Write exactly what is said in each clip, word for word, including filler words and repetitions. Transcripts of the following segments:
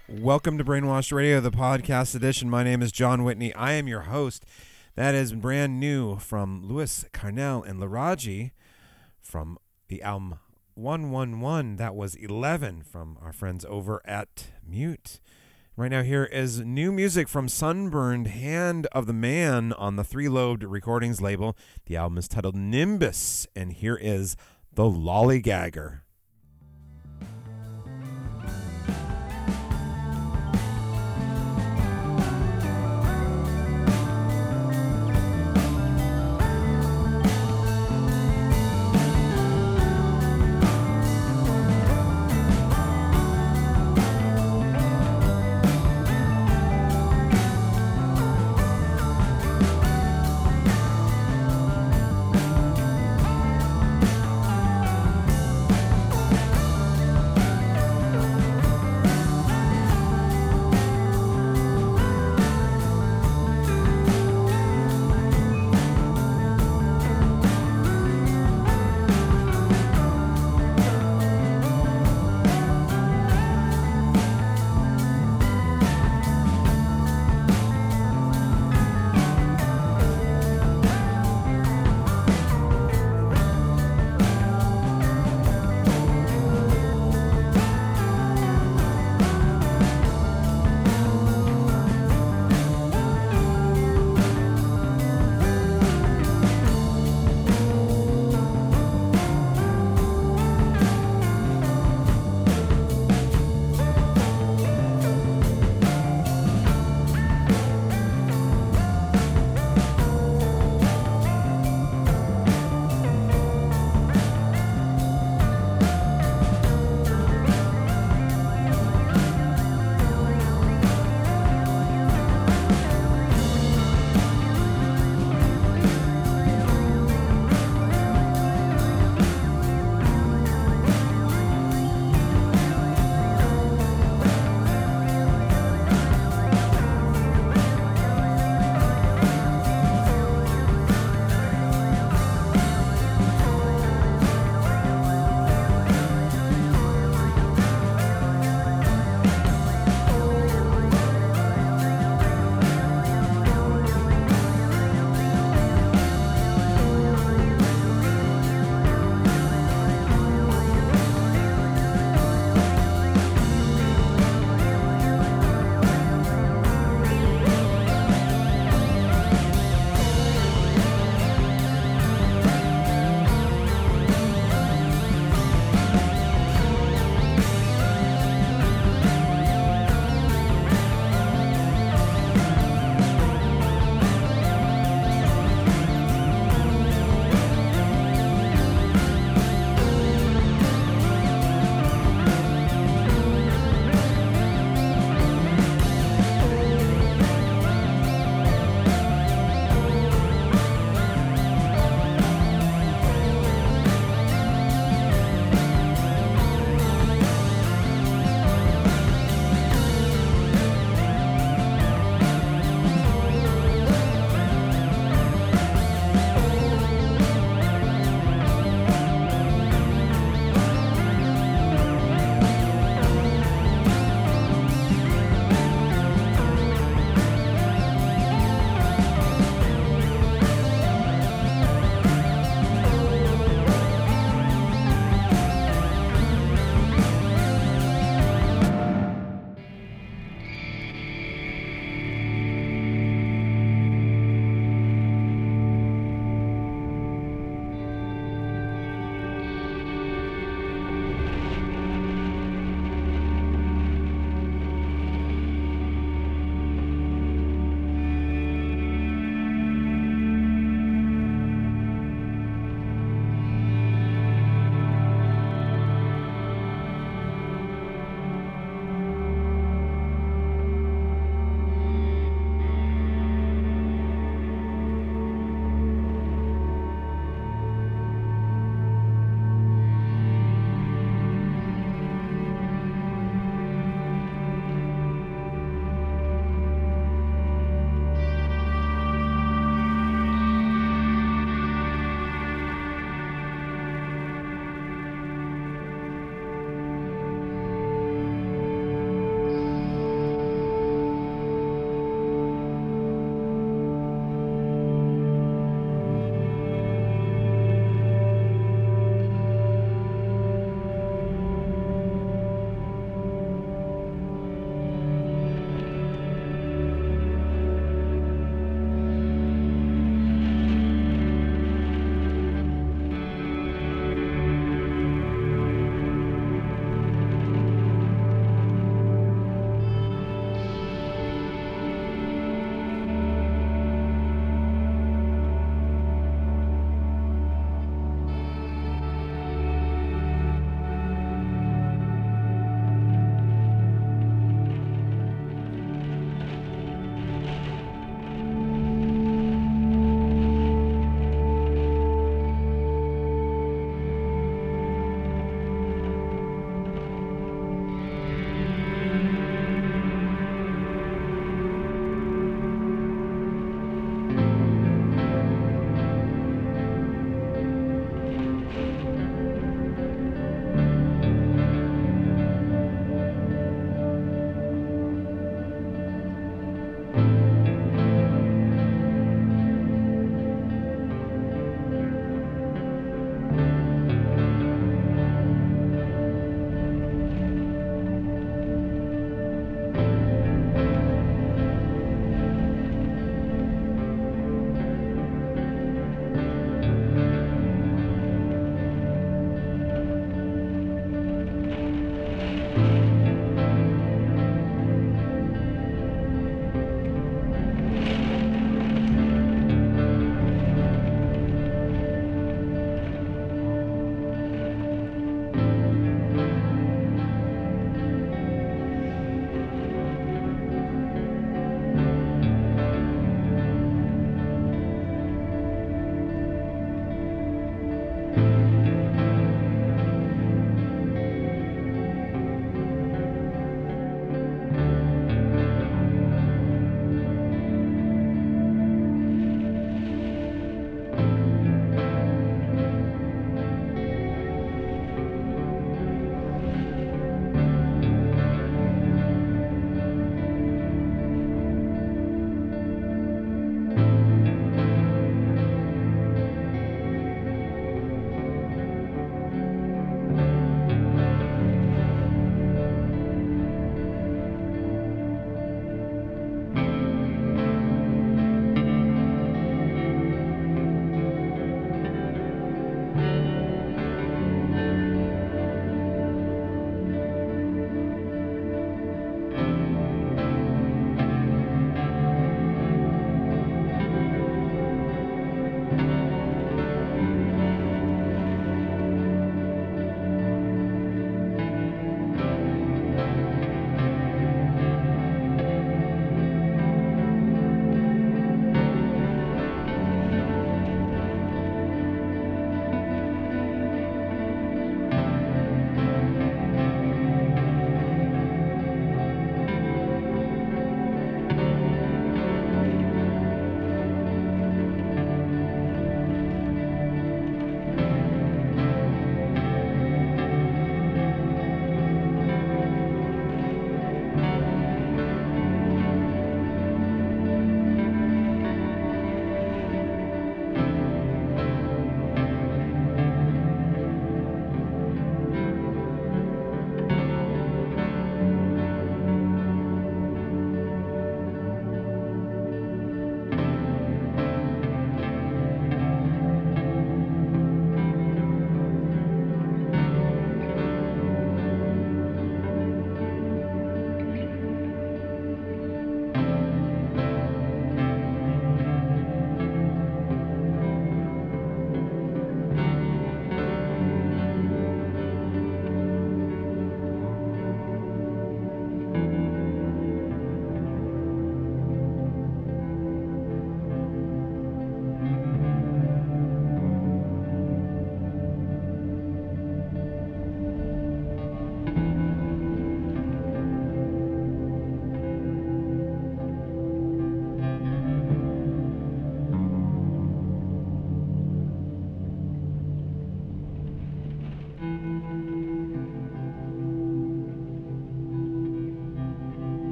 Welcome to Brainwashed Radio, the podcast edition. My name is John Whitney. I am your host. That is brand new from Louis Carnell and Laraji from the album one one one. That was eleven from our friends over at Mute. Right now here is new music from Sunburned Hand of the Man on the Three Lobed Recordings label. The album is titled Nimbus, and here is The Lollygagger.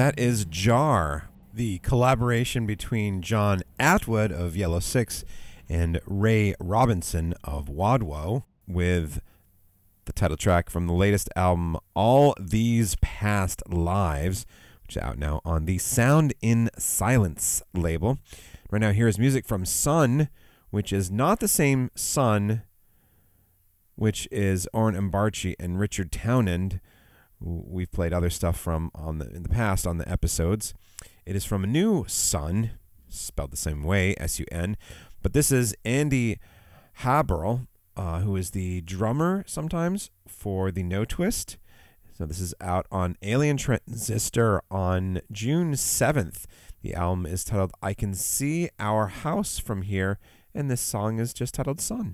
That is Jar, the collaboration between John Atwood of Yellow Six and Ray Robinson of Wadwo, with the title track from the latest album, All These Past Lives, which is out now on the Sound in Silence label. Right now, here is music from Sun, which is not the same Sun, which is Orrin Mbarchi and Richard Townend. We've played other stuff from on the in the past on the episodes. It is from a new Sun, spelled the same way, S U N. But this is Andy Haberl, uh, who is the drummer sometimes for the No Twist. So this is out on Alien Transistor on June seventh. The album is titled I Can See Our House From Here, and this song is just titled Sun.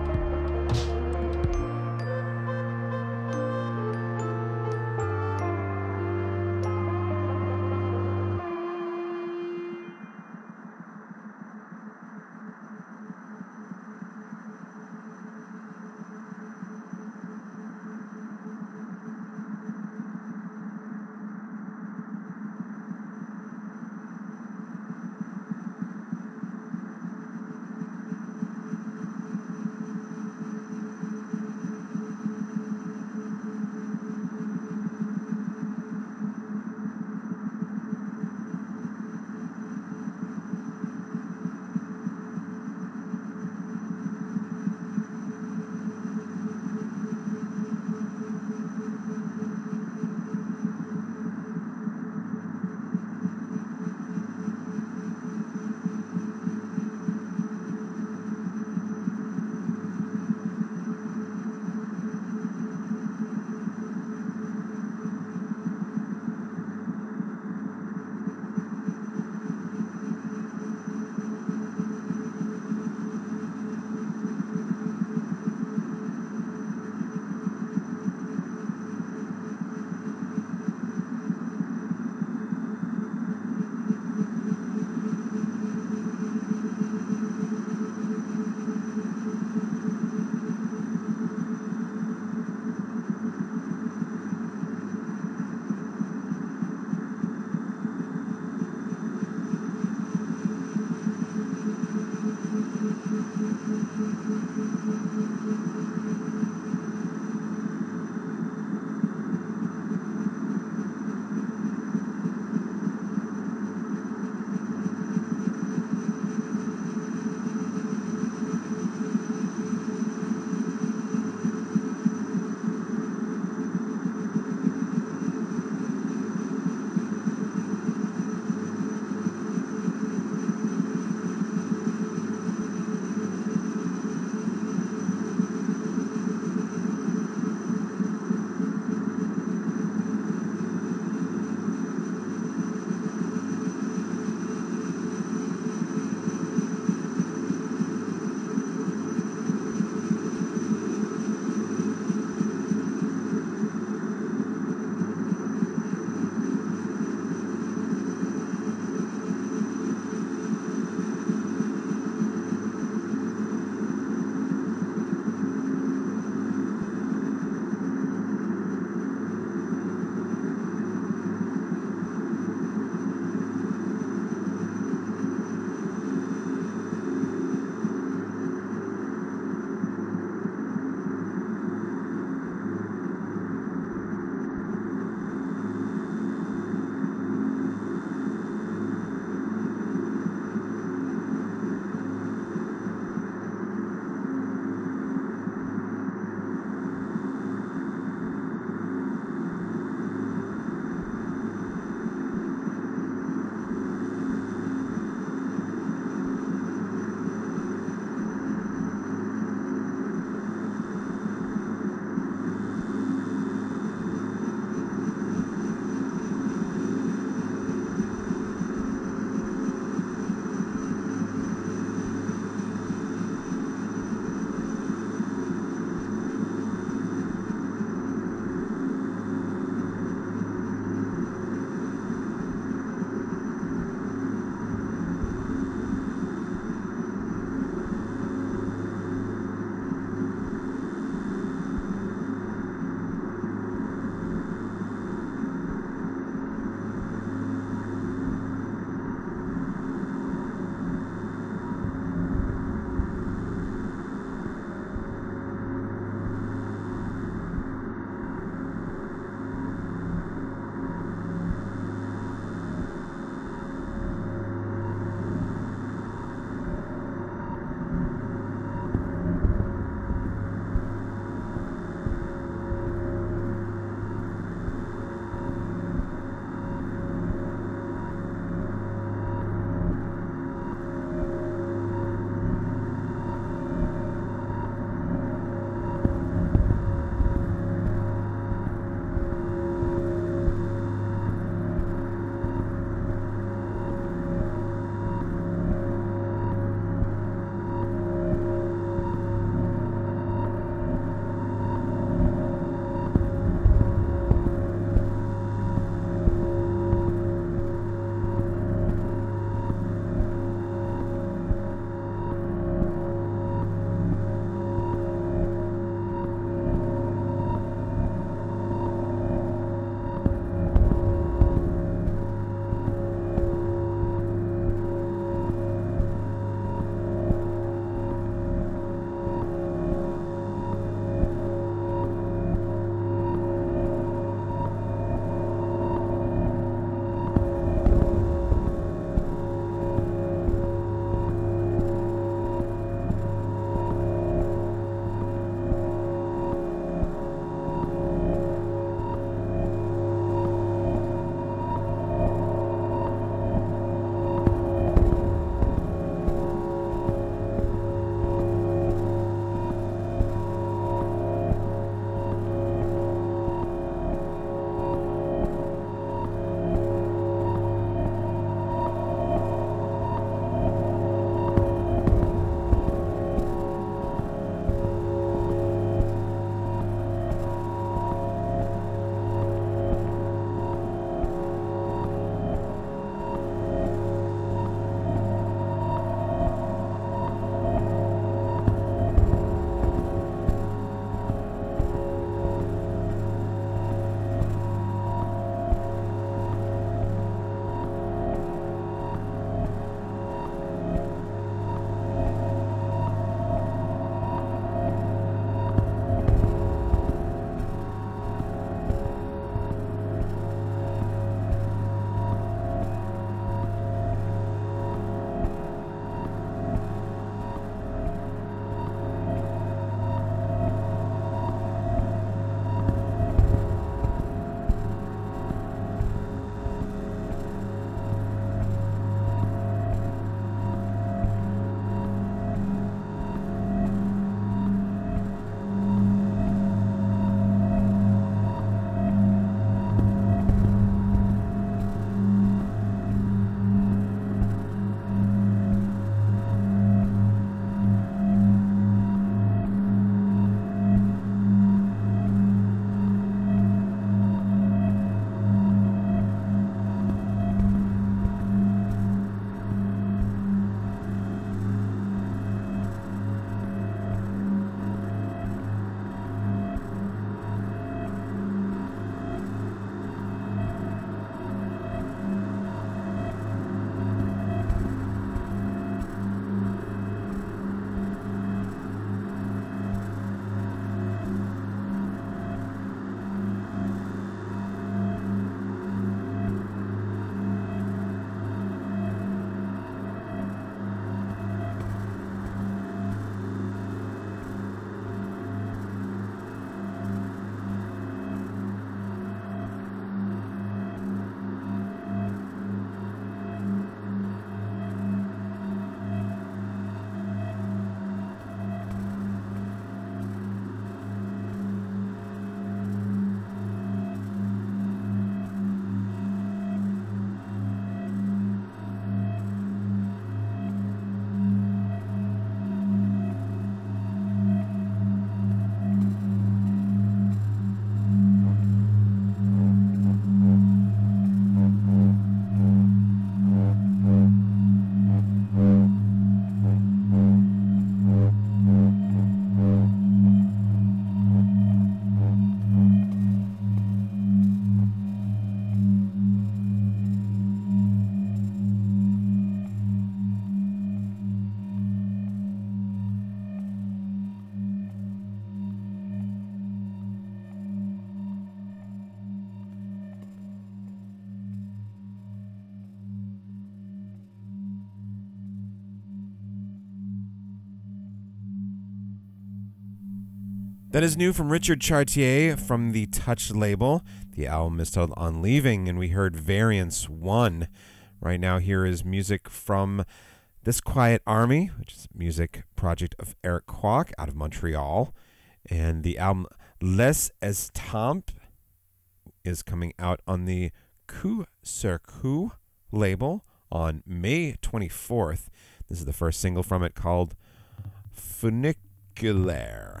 That is new from Richard Chartier from the Touch label. The album is titled On Leaving, and we heard Variance one. Right now, here is music from This Quiet Army, which is a music project of Eric Kwok out of Montreal. And the album Les Estampes is coming out on the Coup sur Coup label on May twenty-fourth. This is the first single from it, called Funiculaire.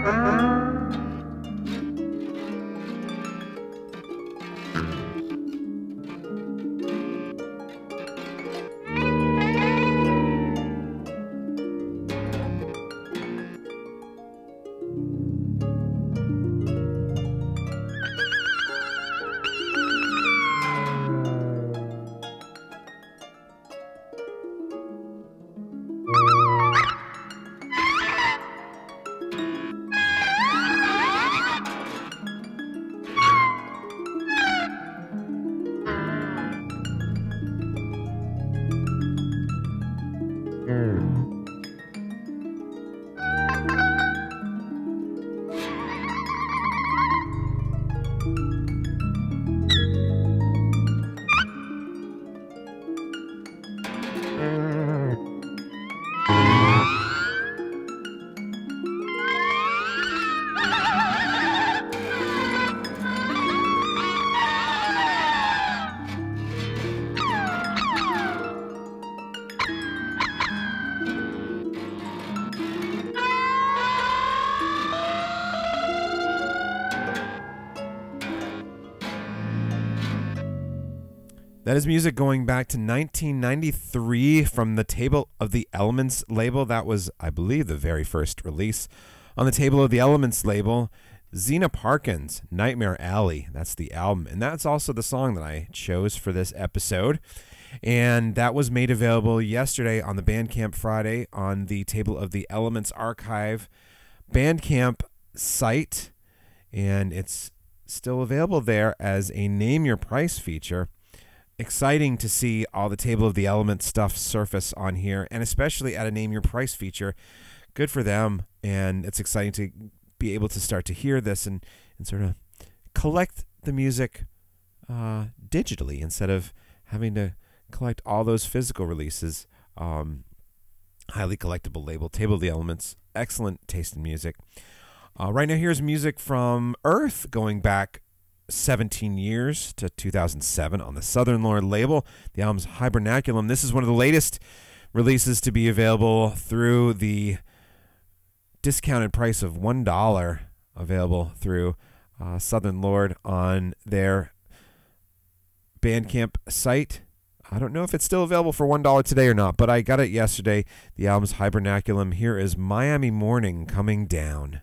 That is music going back to nineteen ninety-three from the Table of the Elements label. That was, I believe, the very first release on the Table of the Elements label. Zeena Parkins, Nightmare Alley. That's the album. And that's also the song that I chose for this episode. And that was made available yesterday on the Bandcamp Friday on the Table of the Elements Archive Bandcamp site. And it's still available there as a Name Your Price feature. Exciting to see all the Table of the Elements stuff surface on here, and especially at a Name Your Price feature. Good for them, and it's exciting to be able to start to hear this and, and sort of collect the music uh, digitally instead of having to collect all those physical releases. Um, highly collectible label, Table of the Elements. Excellent taste in music. Uh, right now, here's music from Earth going back seventeen years to two thousand seven on the Southern Lord label. The album's Hibernaculum. This is one of the latest releases to be available through the discounted price of one dollar, available through uh, Southern Lord on their Bandcamp site. I don't know if it's still available for one dollar today or not, but I got it yesterday. The album's Hibernaculum. Here is Miami Morning coming down.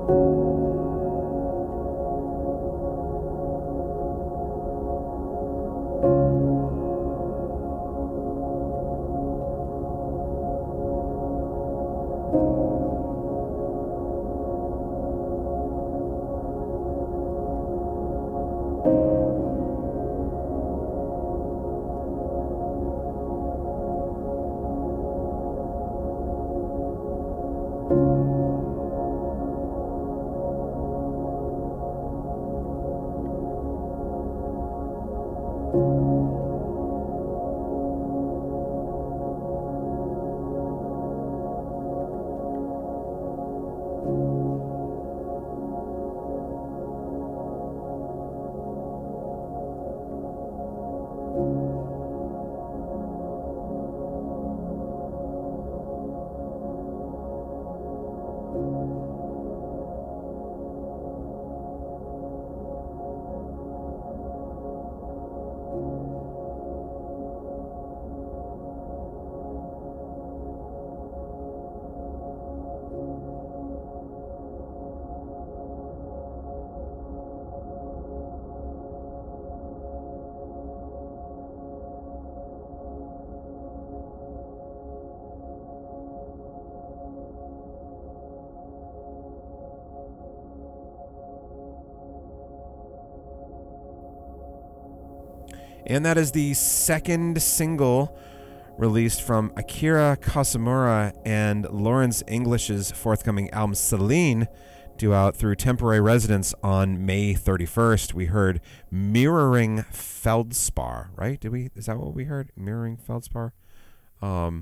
And that is the second single released from Akira Kazumura and Lawrence English's forthcoming album Celine, due out through temporary residence on May thirty-first. We heard Mirroring Feldspar, right? Did we? Is that what we heard? Mirroring Feldspar? Um,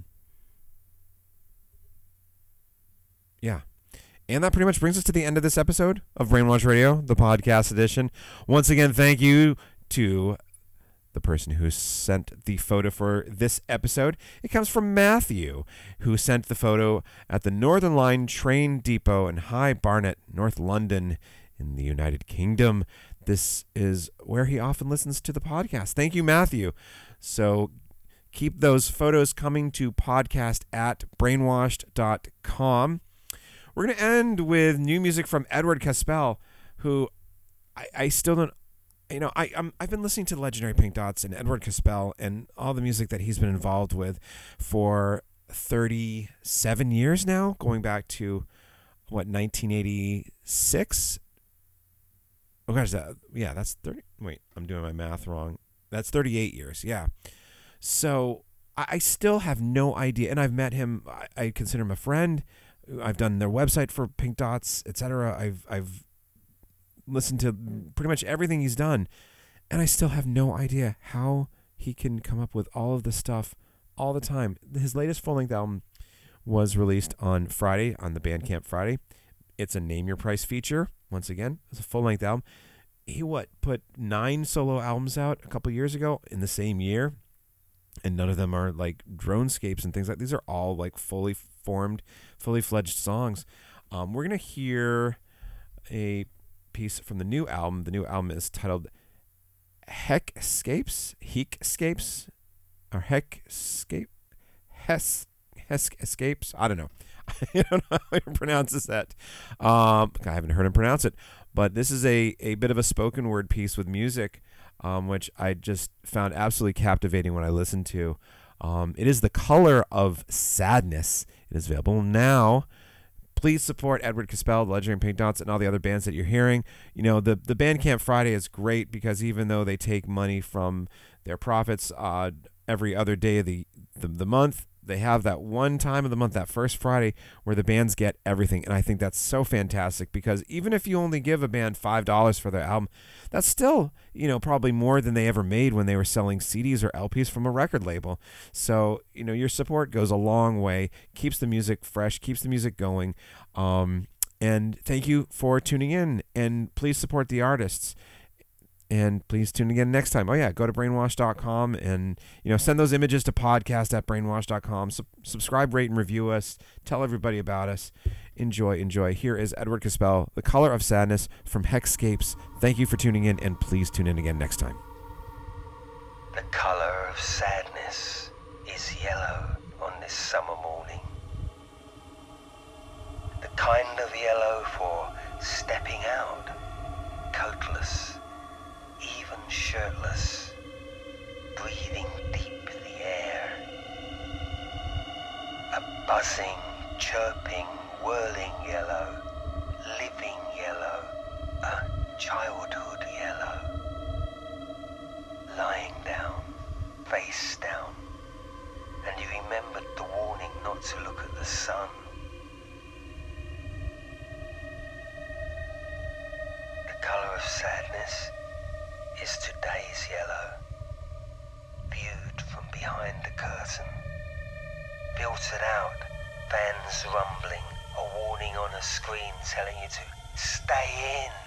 yeah. And that pretty much brings us to the end of this episode of Brainwash Radio, the podcast edition. Once again, thank you to the person who sent the photo for this episode. It comes from Matthew, who sent the photo at the Northern Line train depot in High Barnet, North London, in the United Kingdom. This is where he often listens to the podcast. Thank you, Matthew. So keep those photos coming to podcast at brainwashed dot com. We're going to end with new music from Edward Caspel, who I, I still don't You know, I, I'm, I've been listening to Legendary Pink Dots and Edward Caspel and all the music that he's been involved with for thirty-seven years now, going back to, what, nineteen eighty-six? Oh, gosh, that, yeah, that's thirty. Wait, I'm doing my math wrong. That's thirty-eight years, yeah. So I, I still have no idea, and I've met him. I, I consider him a friend. I've done their website for Pink Dots, et cetera. I've, I've listened to pretty much everything he's done, and I still have no idea how he can come up with all of this stuff all the time. His latest full-length album was released on Friday, on the Bandcamp Friday. It's a Name Your Price feature. Once again, it's a full-length album. He, what, put nine solo albums out a couple years ago in the same year, and none of them are like dronescapes and things like that. These are all like fully formed, fully fledged songs. Um, we're going to hear a piece from the new album. The new album is titled Heckscapes, Heckscapes, or Heckscape, Hes, Hescapes. I don't know. I don't know how he pronounces that. Um, I haven't heard him pronounce it, but this is a, a bit of a spoken word piece with music, um, which I just found absolutely captivating when I listened to. Um, it is The Color of Sadness. It is available now. Please support Edward Caspel, the Legendary Pink Dots, and all the other bands that you're hearing. You know, the, the Bandcamp Friday is great because even though they take money from their profits uh, every other day of the, the, the month, they have that one time of the month, that first Friday, where the bands get everything. And I think that's so fantastic because even if you only give a band five dollars for their album, that's still, you know, probably more than they ever made when they were selling C Ds or L Ps from a record label. So, you know, your support goes a long way, keeps the music fresh, keeps the music going. Um, and thank you for tuning in. And please support the artists. And please tune again next time. Oh, yeah, go to brainwash dot com and, you know, send those images to podcast at brainwash dot com. Sub- subscribe, rate, and review us. Tell everybody about us. Enjoy, enjoy. Here is Edward Caspel, The Color of Sadness from Heckscapes. Thank you for tuning in, and please tune in again next time. The color of sadness is yellow on this summer morning. The kind of yellow for stepping out, coatless, even shirtless, breathing deep the air. A buzzing, chirping, whirling yellow, living yellow, a childhood yellow. Lying down, face down, and you remembered the warning not to look at the sun. The colour of sadness is today's yellow, viewed from behind the curtain. Filtered out, fans rumbling, a warning on a screen telling you to stay in.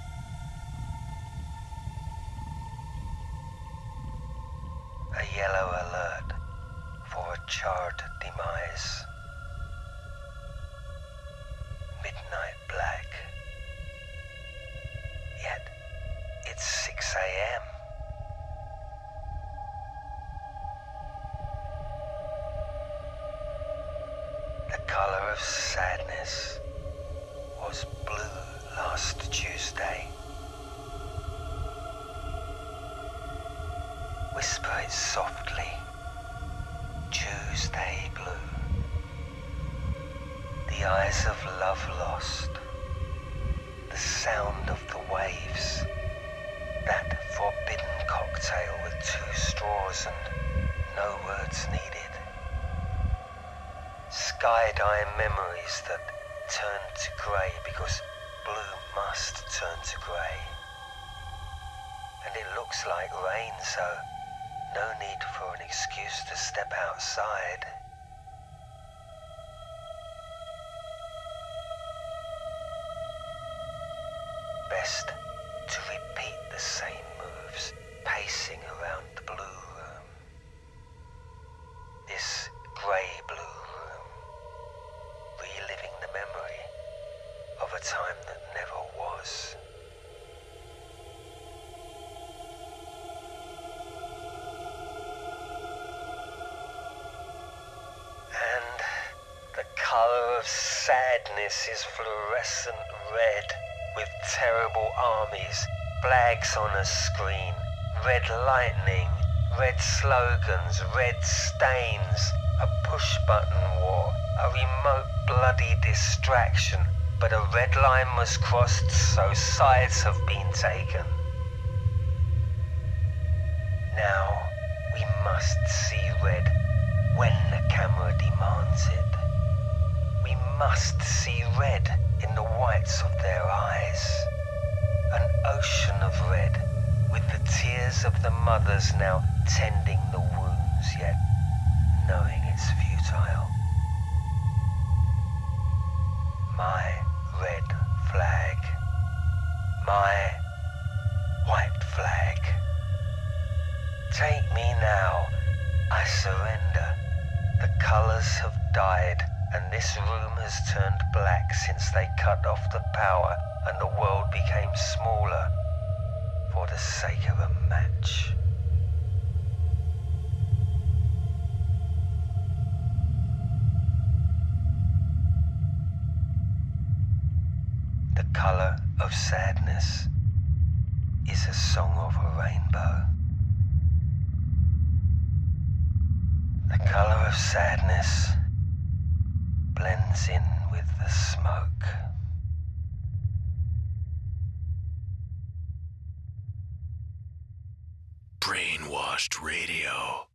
A yellow alert for a charred demise. Midnight black. Yet it's six a.m. The colour of sadness was blue last Tuesday. Whisper it softly. Tuesday blue. The eyes of love lost. The sound of the waves. That forbidden cocktail with two straws and no words needed. Sky-dye memories that turn to grey because blue must turn to grey. And it looks like rain, so no need for an excuse to step outside. Best to repeat the same moves, pacing around the blue room. This grey blue room, reliving the memory of a time that never was. And the colour of sadness is fluorescent red, with terrible armies, flags on a screen, red lightning, red slogans, red stains, a push-button war, a remote bloody distraction, but a red line was crossed, so sides have been taken. Now we must see red when the camera demands it. We must see red in the whites of their eyes. An ocean of red, with the tears of the mothers now tending the wounds, yet knowing it's futile. My red flag. My white flag. Take me now. I surrender. The colours have died, and this room has turned black since they cut off the power and the world became smaller for the sake of a match. The colour of sadness is a song of a rainbow. The colour of sadness blends in with the smoke. Brainwashed Radio.